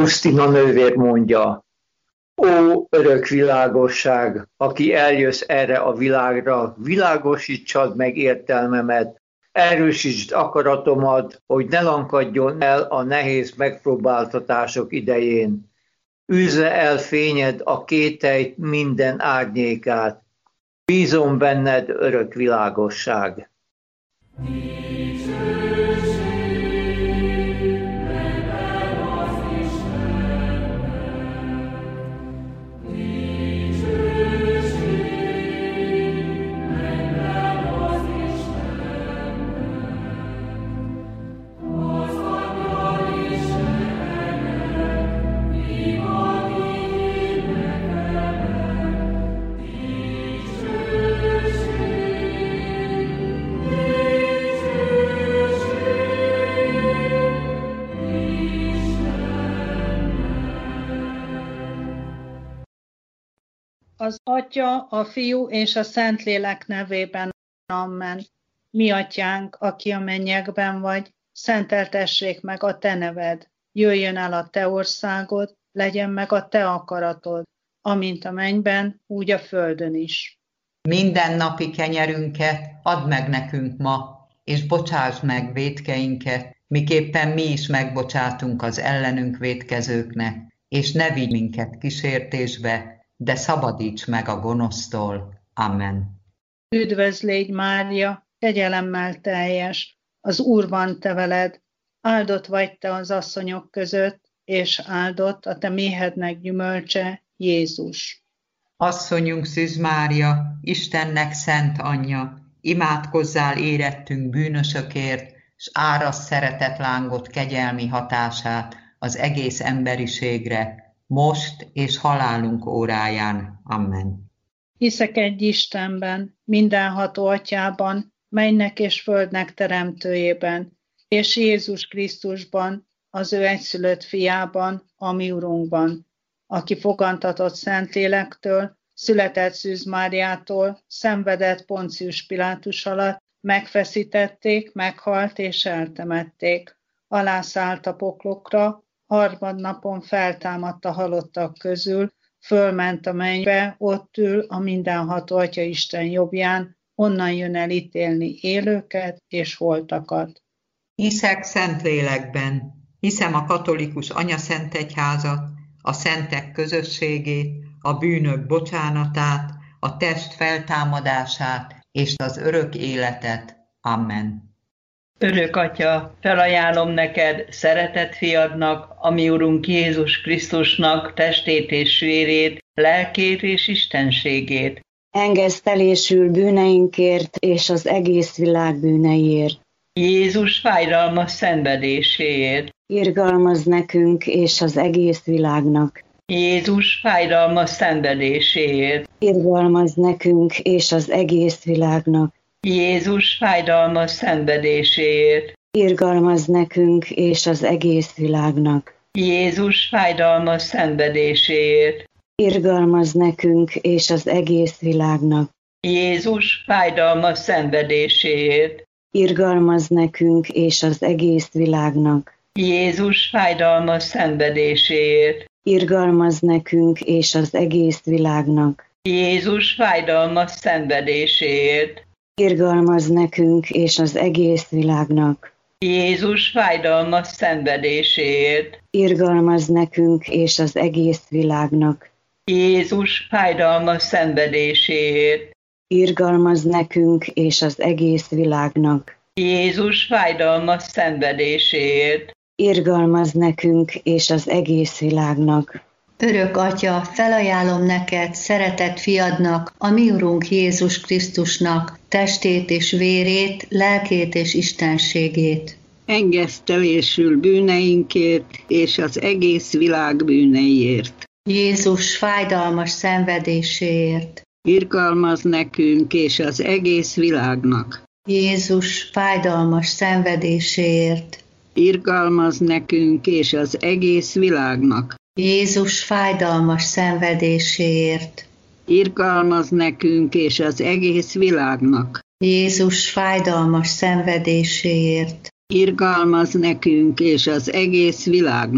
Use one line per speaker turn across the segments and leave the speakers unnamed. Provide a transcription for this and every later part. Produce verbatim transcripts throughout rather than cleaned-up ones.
Faustina nővér mondja: Ó, örök világosság, aki eljössz erre a világra, világosítsad meg értelmemet, erősítsd akaratomat, hogy ne lankadjon el a nehéz megpróbáltatások idején. Űzze el fényed a kételyt minden árnyékát. Bízom benned, örök világosság.
Az Atya, a Fiú és a Szentlélek nevében. Amen. Mi atyánk, aki a mennyekben vagy, szenteltessék meg a te neved. Jöjjön el a te országod, legyen meg a te akaratod, amint a mennyben, úgy a földön is.
Minden napi kenyerünket add meg nekünk ma, és bocsásd meg vétkeinket, miképpen mi is megbocsátunk az ellenünk vétkezőknek, és ne vigy minket kísértésbe, de szabadíts meg a gonosztól. Amen.
Üdvözlégy Mária, kegyelemmel teljes, az Úr van te veled, áldott vagy te az asszonyok között, és áldott a te méhednek gyümölcse, Jézus.
Asszonyunk Szűz Mária, Istennek szent anyja, imádkozzál érettünk bűnösökért, s árassz szeretetlángot kegyelmi hatását az egész emberiségre, most és halálunk óráján. Amen.
Hiszek egy Istenben, mindenható Atyában, mennynek és földnek teremtőjében, és Jézus Krisztusban, az ő egyszülött fiában, a mi Urunkban, aki fogantatott Szentlélektől, született Szűz Máriától, szenvedett Poncius Pilátus alatt, megfeszítették, meghalt és eltemették. Alászállt a poklokra, harmadnapon feltámadt a halottak közül, fölment a mennybe, ott ül a mindenható Atya Isten jobbján, onnan jön el ítélni élőket és holtakat.
Hiszek Szentlélekben, hiszem a katolikus anyaszentegyházat, a szentek közösségét, a bűnök bocsánatát, a test feltámadását és az örök életet. Amen.
Örök Atya, felajánlom neked szeretett fiadnak, a mi Urunk Jézus Krisztusnak testét és vérét, lelkét és istenségét.
Engesztelésül bűneinkért és az egész világ bűneiért.
Jézus fájdalmas szenvedéséért.
Irgalmaz nekünk és az egész világnak.
Jézus fájdalmas szenvedéséért.
Irgalmaz nekünk és az egész világnak.
Jézus fájdalmas szenvedéséért.
Irgalmaz nekünk és az egész világnak.
Jézus fájdalmas szenvedéséért.
Irgalmaz nekünk és az egész világnak.
Jézus fájdalmas szenvedéséért.
Irgalmaz nekünk és az egész világnak.
Jézus fájdalmas szenvedéséért.
Irgalmaz nekünk és az egész világnak.
Jézus fájdalmas szenvedéséért.
Irgalmaz nekünk és az egész világnak.
Jézus fájdalmas szenvedéséért.
Irgalmaz nekünk és az egész világnak.
Jézus fájdalmas szenvedéséért.
Irgalmaz nekünk és az egész világnak.
Jézus fájdalmas szenvedéséért.
Irgalmaz nekünk és az egész világnak.
Örök Atya, felajánlom neked, szeretett fiadnak, a mi Urunk Jézus Krisztusnak, testét és vérét, lelkét és istenségét.
Engesztelésül bűneinkért és az egész világ bűneiért.
Jézus fájdalmas szenvedéséért.
Irgalmaz nekünk és az egész világnak.
Jézus fájdalmas szenvedéséért.
Irgalmaz nekünk és az egész világnak.
Jézus fájdalmas szenvedéséért.
Irgalmaz nekünk és az egész világnak.
Jézus fájdalmas szenvedéséért.
Irgalmaz nekünk és az egész világnak.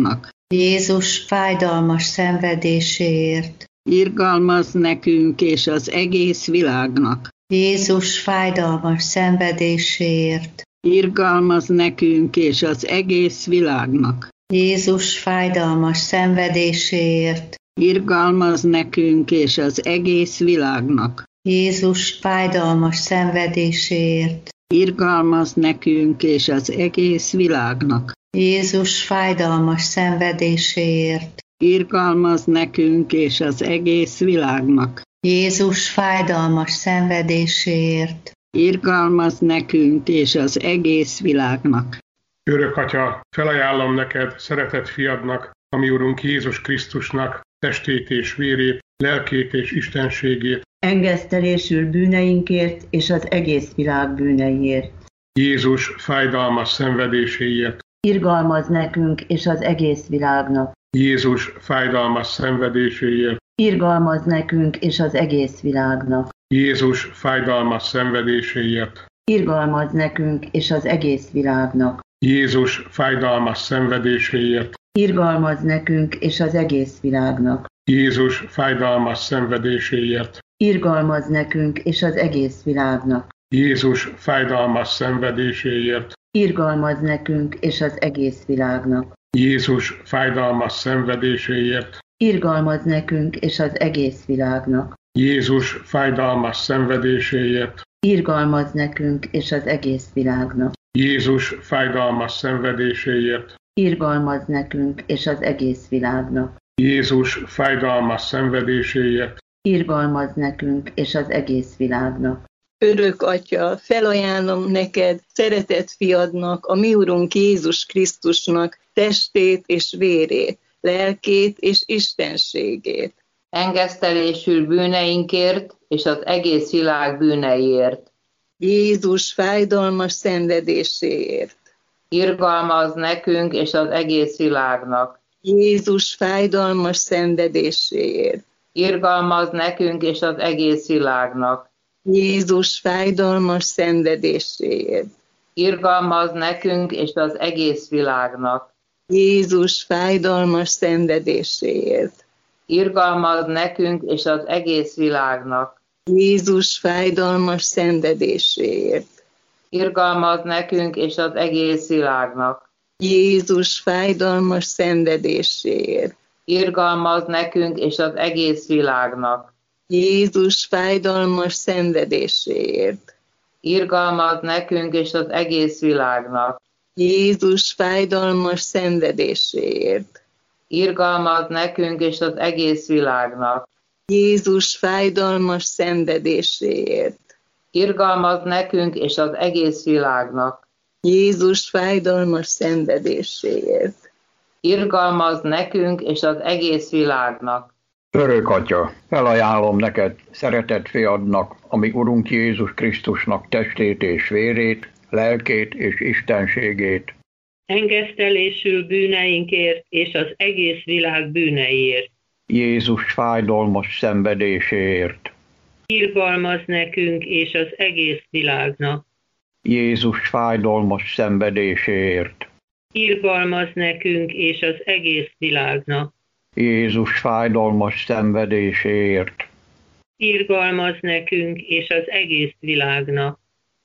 Jézus fájdalmas szenvedéséért.
Irgalmaz nekünk és az egész világnak.
Jézus fájdalmas szenvedéséért.
Irgalmaz nekünk és az egész világnak.
Jézus fájdalmas szenvedéséért.
Irgalmaz nekünk és az egész világnak.
Jézus fájdalmas szenvedéséért.
Irgalmaz nekünk és az egész világnak.
Jézus fájdalmas szenvedéséért.
Irgalmaz nekünk és az egész világnak.
Jézus fájdalmas szenvedéséért.
Irgalmaz nekünk és az egész világnak.
Örök Atya, felajánlom neked szeretett fiadnak, a mi Urunk Jézus Krisztusnak testét és vérét, lelkét és istenségét.
Engesztelésül bűneinkért és az egész világ bűneiért.
Jézus fájdalmas szenvedéséért.
Irgalmaz nekünk és az egész világnak.
Jézus fájdalmas szenvedéséért.
Irgalmaz nekünk és az egész világnak.
Jézus fájdalmas szenvedéséért.
Irgalmaz nekünk és az egész világnak.
Jézus fájdalmas szenvedéséért.
Irgalmaz nekünk és az egész világnak.
Jézus fájdalmas szenvedéséért.
Irgalmaz nekünk és az egész világnak.
Jézus fájdalmas szenvedéséért.
Irgalmaz nekünk és az egész világnak.
Jézus fájdalmas szenvedéséért.
Irgalmaz nekünk és az egész világnak.
Jézus fájdalmas szenvedéséért.
Irgalmaz nekünk és az egész világnak.
Jézus fájdalmas szenvedéséért.
Irgalmaz nekünk és az egész világnak.
Jézus fájdalmas szenvedéséért.
Irgalmaz nekünk és az egész világnak.
Örök Atya, felajánlom neked, szeretett fiadnak, a mi Urunk Jézus Krisztusnak testét és vérét, lelkét és istenségét.
Engesztelésül bűneinkért és az egész világ bűneiért.
Jézus fájdalmas szenvedéséért.
Irgalmaz nekünk és az egész világnak.
Jézus fájdalmas szenvedéséért.
Irgalmaz nekünk és az egész világnak.
Jézus fájdalmas szenvedéséért.
Irgalmaz nekünk és az egész világnak.
Jézus fájdalmas szenvedéséért.
Irgalmaz nekünk és az egész világnak.
Jézus fájdalmas szenvedéséért.
Irgalmaz nekünk és az egész világnak.
Jézus fájdalmas szenvedéséért.
Irgalmaz nekünk és az egész világnak.
Jézus fájdalmas szenvedéséért.
Irgalmaz nekünk és az egész világnak.
Jézus fájdalmas szenvedéséért.
Irgalmaz nekünk és az egész világnak.
Jézus fájdalmas szenvedéséért.
Irgalmaz nekünk és az egész világnak.
Jézus fájdalmas szenvedéséért.
Irgalmaz nekünk és az egész világnak.
Örök Atya, felajánlom neked, szeretett fiadnak, a mi Urunk Jézus Krisztusnak testét és vérét, lelkét és istenségét.
Engesztelésül bűneinkért és az egész világ bűneiért.
Jézus fájdalmas szenvedéséért.
Irgalmaz nekünk és az egész világnak.
Jézus fájdalmas szenvedéséért.
Irgalmaz nekünk és az egész világnak.
Jézus fájdalmas szenvedéséért.
Irgalmaz nekünk és az egész világnak.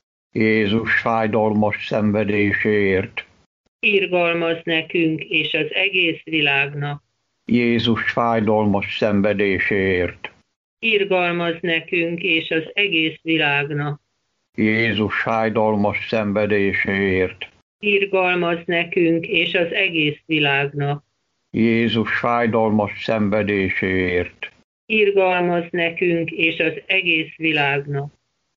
Jézus fájdalmas szenvedéséért.
Irgalmaz nekünk és az egész világnak.
Jézus fájdalmas szenvedéséért.
Irgalmaz nekünk és az egész világnak.
Jézus fájdalmas szenvedéséért.
Irgalmaz nekünk és az egész világnak.
Jézus fájdalmas szenvedéséért.
Irgalmaz nekünk és az egész világnak.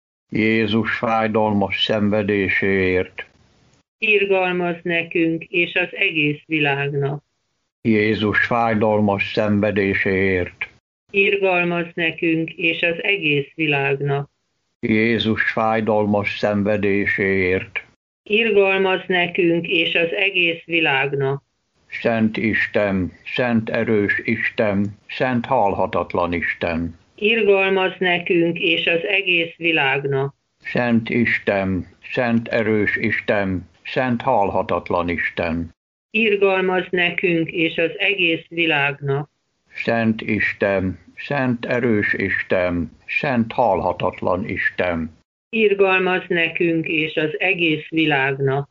Jézus fájdalmas szenvedéséért.
Irgalmaz nekünk és az egész világnak.
Jézus fájdalmas szenvedéséért.
Irgalmaz nekünk és az egész világnak.
Jézus fájdalmas szenvedéséért.
Irgalmaz nekünk és az egész világnak.
Szent Isten, szent erős Isten, szent halhatatlan Isten.
Irgalmaz nekünk és az egész világnak.
Szent Isten, szent erős Isten, szent halhatatlan Isten.
irgalmaz nekünk és az egész világnak.
Szent Isten, szent erős Isten, szent halhatatlan Isten,
irgalmaz nekünk és az egész világnak.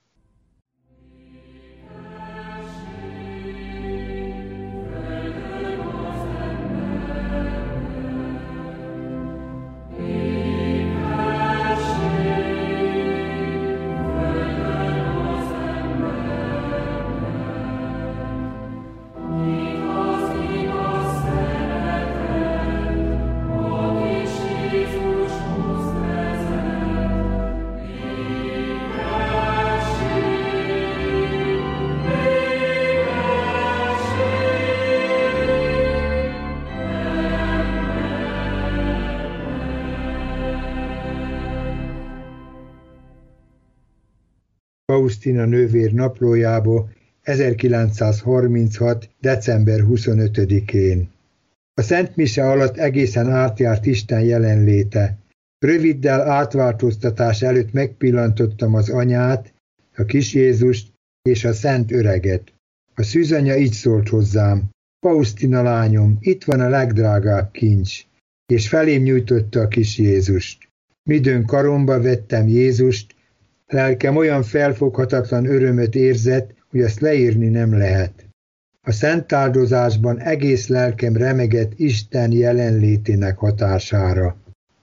Faustina nővér naplójából ezerkilencszázharminchat. december huszonötödikén. A Szent Mise alatt egészen átjárt Isten jelenléte. Röviddel átváltoztatás előtt megpillantottam az anyát, a kis Jézust és a szent öreget. A szűzanya így szólt hozzám: Faustina lányom, itt van a legdrágább kincs, és felém nyújtotta a kis Jézust. Midőn karomba vettem Jézust, lelkem olyan felfoghatatlan örömöt érzett, hogy azt leírni nem lehet. A szent áldozásban egész lelkem remegett Isten jelenlétének hatására.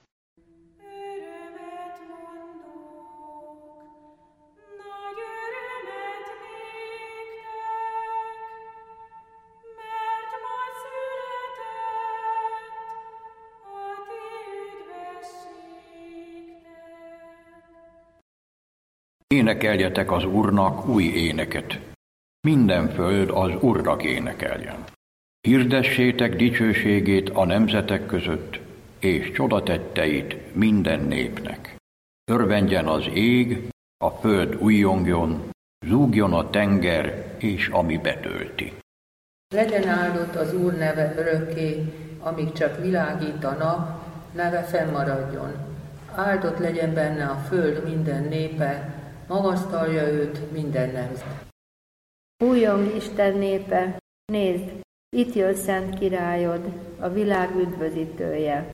Énekeljetek az Úrnak új éneket. Minden föld az Úrnak énekeljen. Hirdessétek dicsőségét a nemzetek között, és csodatetteit minden népnek. Örvendjen az ég, a föld újjongjon, zúgjon a tenger, és ami betölti.
Legyen áldott az Úr neve örökké, amíg csak világít a nap, neve fennmaradjon. Áldott legyen benne a föld minden népe, magasztalja őt minden nemzet.
Újjong Isten népe, nézd, itt jön szent királyod, a világ üdvözítője.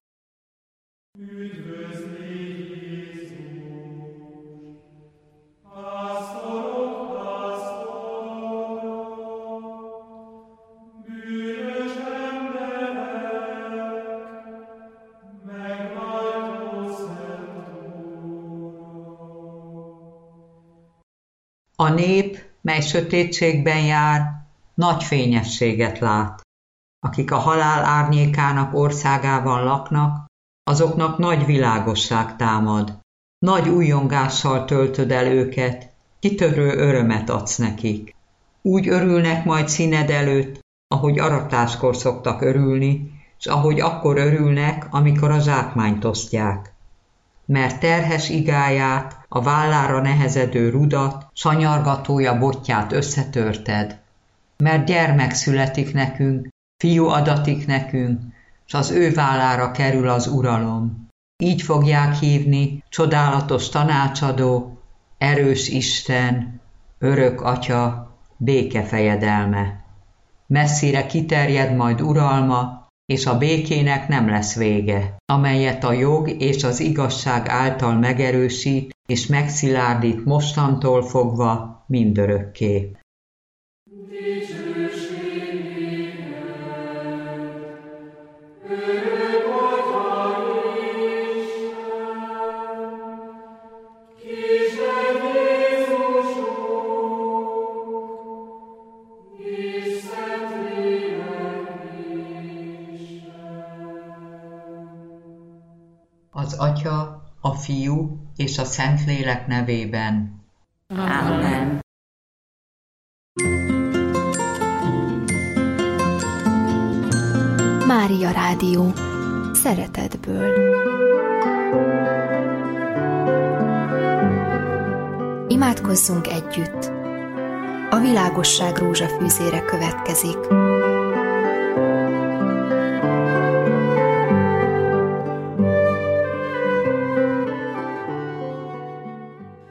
Üdvözli Jézus, pásztorok pásztorok, bűnös emberek, megváltó Szent Úr.
A nép, mely sötétségben jár, nagy fényességet lát. Akik a halál árnyékának országában laknak, azoknak nagy világosság támad. Nagy újjongással töltöd el őket, kitörő örömet adsz nekik. Úgy örülnek majd színed előtt, ahogy aratáskor szoktak örülni, s ahogy akkor örülnek, amikor a zsákmányt osztják. Mert terhes igáját, a vállára nehezedő rudat, sanyargatója botját összetörted. Mert gyermek születik nekünk, fiú adatik nekünk, s az ő vállára kerül az uralom. Így fogják hívni, csodálatos tanácsadó, erős Isten, örök Atya, békefejedelme. Messzire kiterjed majd uralma, és a békének nem lesz vége, amelyet a jog és az igazság által megerősít és megszilárdít mostantól fogva mindörökké. Az Atya, a Fiú és a Szentlélek nevében.
Amen.
Mária Rádió. Szeretetből. Imádkozzunk együtt. A világosság rózsafűzére következik.